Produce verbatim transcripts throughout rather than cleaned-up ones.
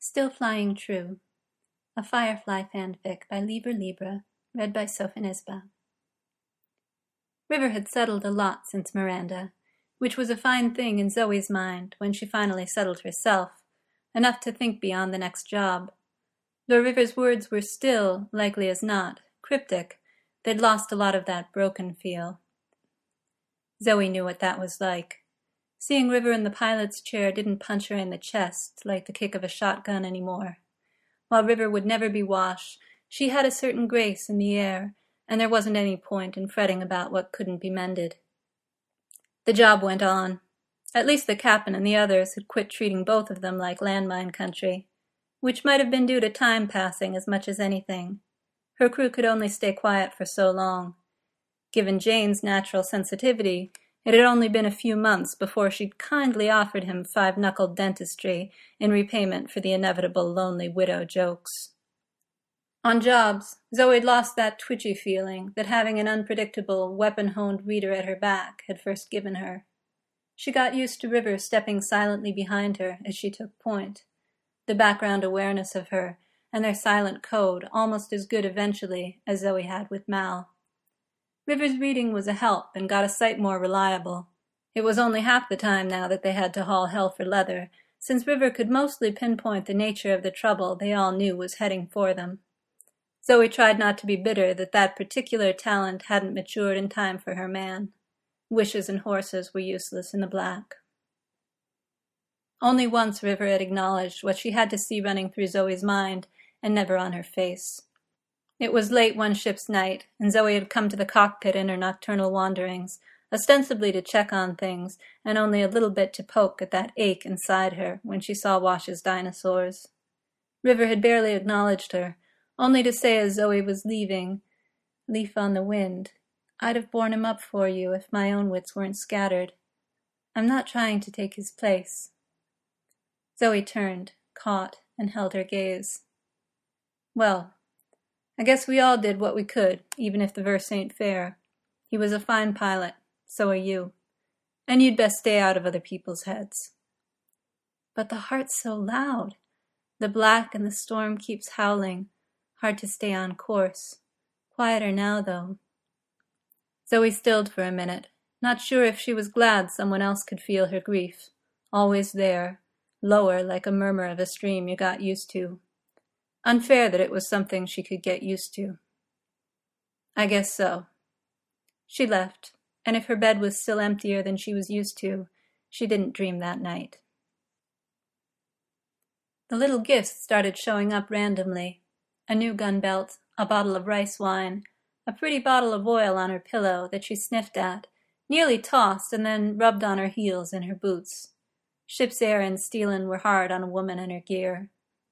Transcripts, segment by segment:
Still Flying True, a Firefly fanfic by Lieber Libra, read by Sophonisba. River had settled a lot since Miranda, which was a fine thing in Zoe's mind when she finally settled herself, enough to think beyond the next job. Though River's words were still, likely as not, cryptic, they'd lost a lot of that broken feel. Zoe knew what that was like. Seeing River in the pilot's chair didn't punch her in the chest like the kick of a shotgun anymore. While River would never be Wash, she had a certain grace in the air, and there wasn't any point in fretting about what couldn't be mended. The job went on. At least the captain and the others had quit treating both of them like landmine country, which might have been due to time passing as much as anything. Her crew could only stay quiet for so long. Given Jane's natural sensitivity, it had only been a few months before she'd kindly offered him five-knuckled dentistry in repayment for the inevitable lonely widow jokes. On jobs, Zoe'd lost that twitchy feeling that having an unpredictable, weapon-honed reader at her back had first given her. She got used to River stepping silently behind her as she took point, the background awareness of her and their silent code almost as good eventually as Zoe had with Mal. River's reading was a help and got a sight more reliable. It was only half the time now that they had to haul hell for leather, since River could mostly pinpoint the nature of the trouble they all knew was heading for them. Zoe tried not to be bitter that that particular talent hadn't matured in time for her man. Wishes and horses were useless in the black. Only once River had acknowledged what she had to see running through Zoe's mind, and never on her face. It was late one ship's night, and Zoe had come to the cockpit in her nocturnal wanderings, ostensibly to check on things, and only a little bit to poke at that ache inside her when she saw Wash's dinosaurs. River had barely acknowledged her, only to say as Zoe was leaving, "Leaf on the wind, I'd have borne him up for you if my own wits weren't scattered. I'm not trying to take his place." Zoe turned, caught, and held her gaze. "Well, I guess we all did what we could, even if the verse ain't fair. He was a fine pilot. So are you. And you'd best stay out of other people's heads." "But the heart's so loud. The black and the storm keeps howling. Hard to stay on course. Quieter now, though." Zoe stilled for a minute, not sure if she was glad someone else could feel her grief. Always there, lower like a murmur of a stream you got used to. Unfair that it was something she could get used to. "I guess so." She left, and if her bed was still emptier than she was used to, she didn't dream that night. The little gifts started showing up randomly. A new gun belt, a bottle of rice wine, a pretty bottle of oil on her pillow that she sniffed at, nearly tossed and then rubbed on her heels in her boots. Ship's air and stealin' were hard on a woman and her gear.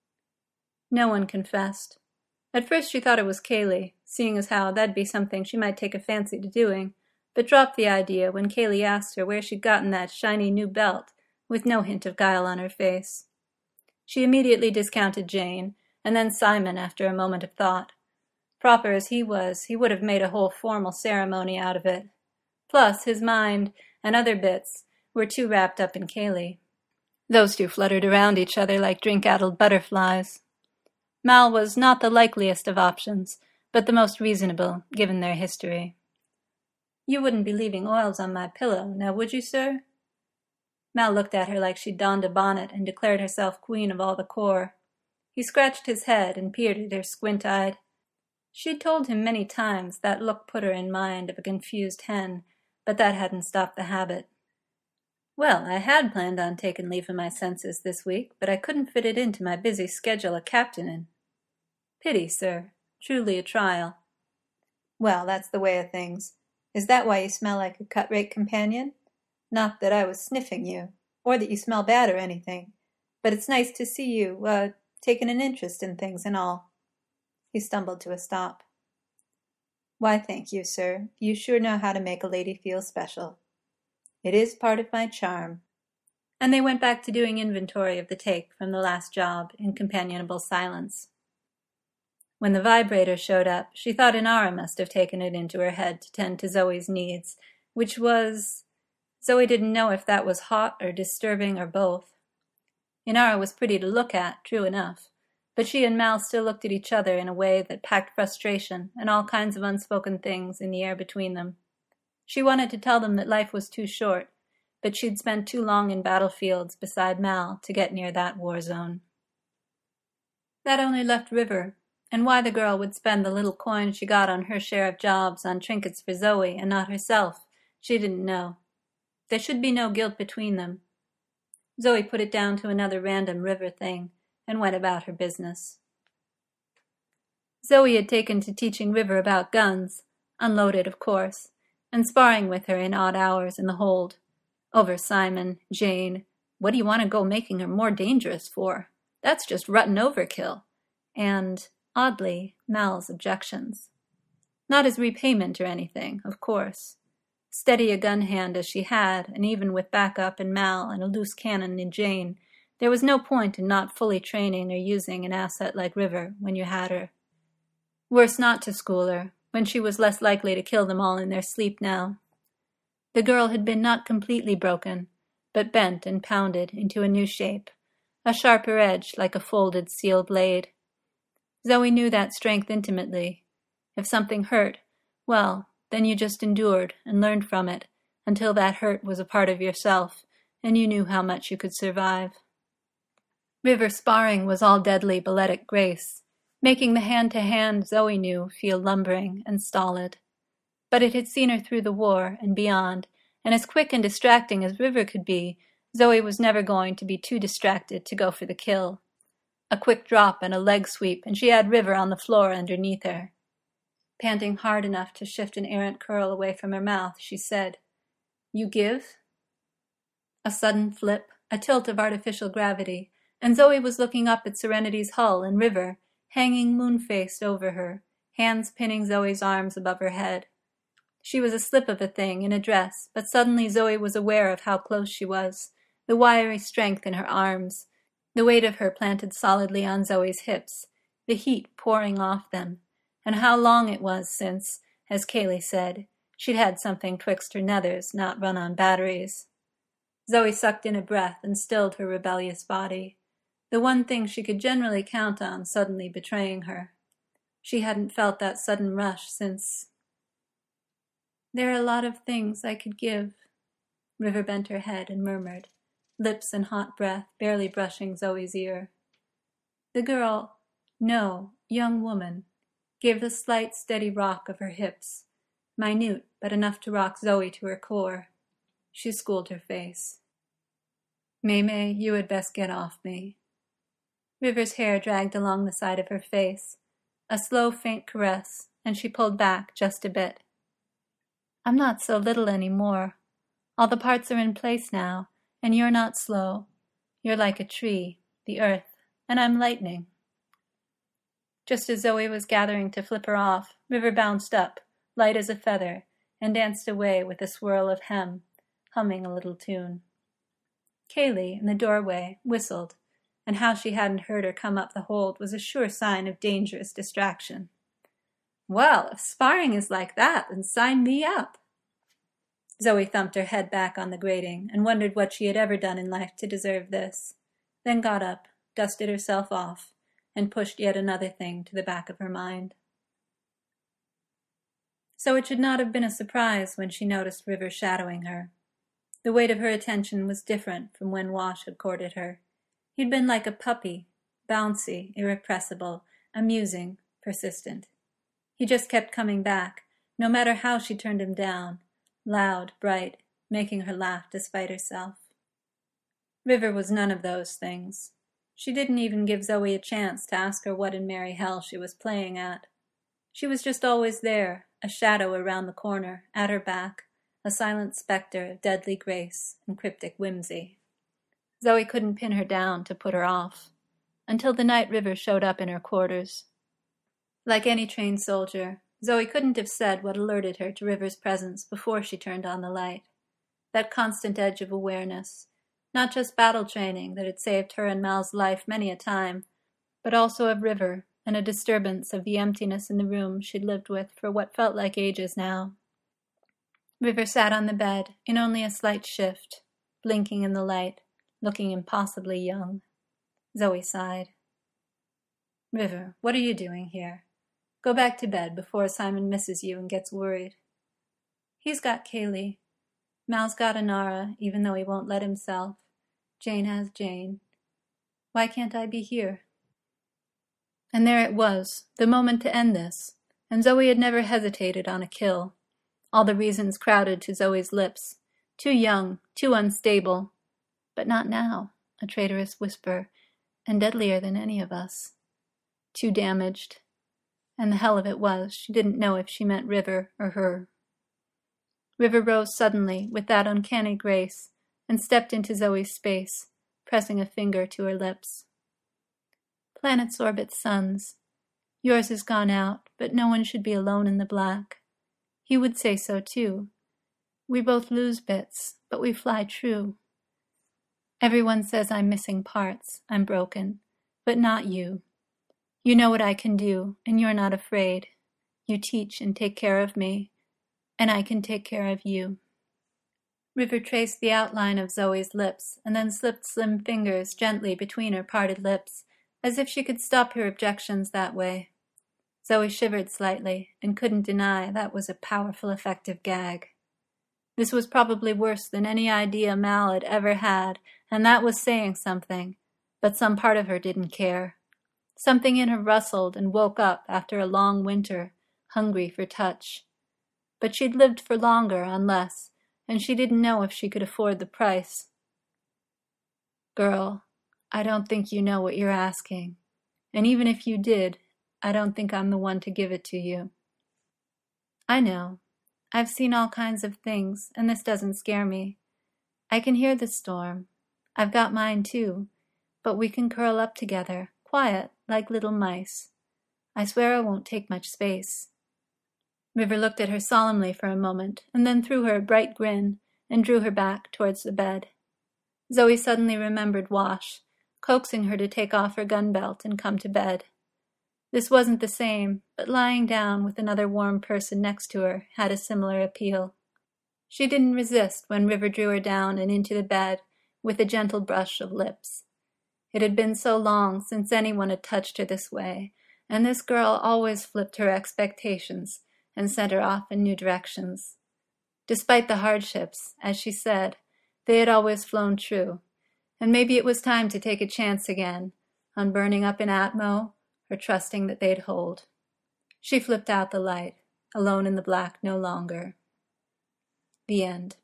No one confessed. At first she thought it was Kaylee, seeing as how that'd be something she might take a fancy to doing, but dropped the idea when Kaylee asked her where she'd gotten that shiny new belt, with no hint of guile on her face. She immediately discounted Jane, and then Simon after a moment of thought. Proper as he was, he would have made a whole formal ceremony out of it. Plus, his mind, and other bits, were too wrapped up in Kaylee. Those two fluttered around each other like drink-addled butterflies. Mal was not the likeliest of options, but the most reasonable, given their history. "You wouldn't be leaving oils on my pillow, now would you, sir?" Mal looked at her like she'd donned a bonnet and declared herself queen of all the corps. He scratched his head and peered at her squint-eyed. She'd told him many times that look put her in mind of a confused hen, but that hadn't stopped the habit. "Well, I had planned on taking leave of my senses this week, but I couldn't fit it into my busy schedule of captaining." "Pity, sir. Truly a trial." "Well, that's the way of things. Is that why you smell like a cut-rate companion? Not that I was sniffing you, or that you smell bad or anything, but it's nice to see you, uh, taking an interest in things and all." He stumbled to a stop. "Why, thank you, sir. You sure know how to make a lady feel special." "It is part of my charm." And they went back to doing inventory of the take from the last job in companionable silence. When the vibrator showed up, she thought Inara must have taken it into her head to tend to Zoe's needs, which was... Zoe didn't know if that was hot or disturbing or both. Inara was pretty to look at, true enough, but she and Mal still looked at each other in a way that packed frustration and all kinds of unspoken things in the air between them. She wanted to tell them that life was too short, but she'd spent too long in battlefields beside Mal to get near that war zone. That only left River, and why the girl would spend the little coin she got on her share of jobs on trinkets for Zoe and not herself, she didn't know. There should be no guilt between them. Zoe put it down to another random River thing and went about her business. Zoe had taken to teaching River about guns, unloaded of course, and sparring with her in odd hours in the hold. Over Simon, Jane, what do you want to go making her more dangerous for? That's just rotten overkill. And, oddly, Mal's objections. Not as repayment or anything, of course. Steady a gun hand as she had, and even with backup in Mal and a loose cannon in Jane, there was no point in not fully training or using an asset like River when you had her. Worse not to school her, when she was less likely to kill them all in their sleep now. The girl had been not completely broken, but bent and pounded into a new shape, a sharper edge like a folded steel blade. Zoe knew that strength intimately. If something hurt, well, then you just endured and learned from it until that hurt was a part of yourself and you knew how much you could survive. River sparring was all deadly balletic grace, making the hand-to-hand Zoe knew feel lumbering and stolid. But it had seen her through the war and beyond, and as quick and distracting as River could be, Zoe was never going to be too distracted to go for the kill. A quick drop and a leg sweep, and she had River on the floor underneath her. Panting hard enough to shift an errant curl away from her mouth, she said, "You give?" A sudden flip, a tilt of artificial gravity, and Zoe was looking up at Serenity's hull and River, hanging moon-faced over her, hands pinning Zoe's arms above her head. She was a slip of a thing in a dress, but suddenly Zoe was aware of how close she was, the wiry strength in her arms, the weight of her planted solidly on Zoe's hips, the heat pouring off them, and how long it was since, as Kaylee said, she'd had something twixt her nethers not run on batteries. Zoe sucked in a breath and stilled her rebellious body, the one thing she could generally count on suddenly betraying her. She hadn't felt that sudden rush since... "There are a lot of things I could give," River bent her head and murmured, lips and hot breath barely brushing Zoe's ear. The girl, no, young woman, gave the slight steady rock of her hips, minute but enough to rock Zoe to her core. She schooled her face. "May-May, you had best get off me." River's hair dragged along the side of her face, a slow faint caress, and she pulled back just a bit. "I'm not so little any more. All the parts are in place now, and you're not slow. You're like a tree, the earth, and I'm lightning." Just as Zoe was gathering to flip her off, River bounced up, light as a feather, and danced away with a swirl of hem, humming a little tune. Kaylee, in the doorway, whistled, and how she hadn't heard her come up the hold was a sure sign of dangerous distraction. "Well, if sparring is like that, then sign me up." Zoe thumped her head back on the grating and wondered what she had ever done in life to deserve this, then got up, dusted herself off, and pushed yet another thing to the back of her mind. So it should not have been a surprise when she noticed River shadowing her. The weight of her attention was different from when Wash had courted her. He'd been like a puppy, bouncy, irrepressible, amusing, persistent. He just kept coming back, no matter how she turned him down, loud, bright, making her laugh despite herself. River was none of those things. She didn't even give Zoe a chance to ask her what in merry hell she was playing at. She was just always there, a shadow around the corner, at her back, a silent specter of deadly grace and cryptic whimsy. Zoe couldn't pin her down to put her off, until the night River showed up in her quarters. Like any trained soldier, Zoe couldn't have said what alerted her to River's presence before she turned on the light. That constant edge of awareness, not just battle training that had saved her and Mal's life many a time, but also of River and a disturbance of the emptiness in the room she'd lived with for what felt like ages now. River sat on the bed in only a slight shift, blinking in the light, looking impossibly young. Zoe sighed. River, what are you doing here? Go back to bed before Simon misses you and gets worried. He's got Kaylee. Mal's got Inara, even though he won't let himself. Jane has Jane. Why can't I be here? And there it was, the moment to end this, and Zoe had never hesitated on a kill. All the reasons crowded to Zoe's lips. Too young, too unstable. But not now, a traitorous whisper, and deadlier than any of us. Too damaged. And the hell of it was, she didn't know if she meant River or her. River rose suddenly, with that uncanny grace, and stepped into Zoe's space, pressing a finger to her lips. Planets orbit suns. Yours has gone out, but no one should be alone in the black. He would say so too. We both lose bits, but we fly true. Everyone says I'm missing parts, I'm broken, but not you. You know what I can do, and you're not afraid. You teach and take care of me, and I can take care of you. River traced the outline of Zoe's lips, and then slipped slim fingers gently between her parted lips, as if she could stop her objections that way. Zoe shivered slightly, and couldn't deny that was a powerful, effective gag. This was probably worse than any idea Mal had ever had, and that was saying something, but some part of her didn't care. Something in her rustled and woke up after a long winter, hungry for touch. But she'd lived for longer on less, and she didn't know if she could afford the price. Girl, I don't think you know what you're asking, and even if you did, I don't think I'm the one to give it to you. I know. I've seen all kinds of things, and this doesn't scare me. I can hear the storm. I've got mine too, but we can curl up together, quiet, like little mice. I swear I won't take much space. River looked at her solemnly for a moment, and then threw her a bright grin, and drew her back towards the bed. Zoe suddenly remembered Wash, coaxing her to take off her gun belt and come to bed. This wasn't the same, but lying down with another warm person next to her had a similar appeal. She didn't resist when River drew her down and into the bed with a gentle brush of lips. It had been so long since anyone had touched her this way, and this girl always flipped her expectations and sent her off in new directions. Despite the hardships, as she said, they had always flown true, and maybe it was time to take a chance again, on burning up in Atmo, or trusting that they'd hold. She flipped out the light, alone in the black no longer. The end.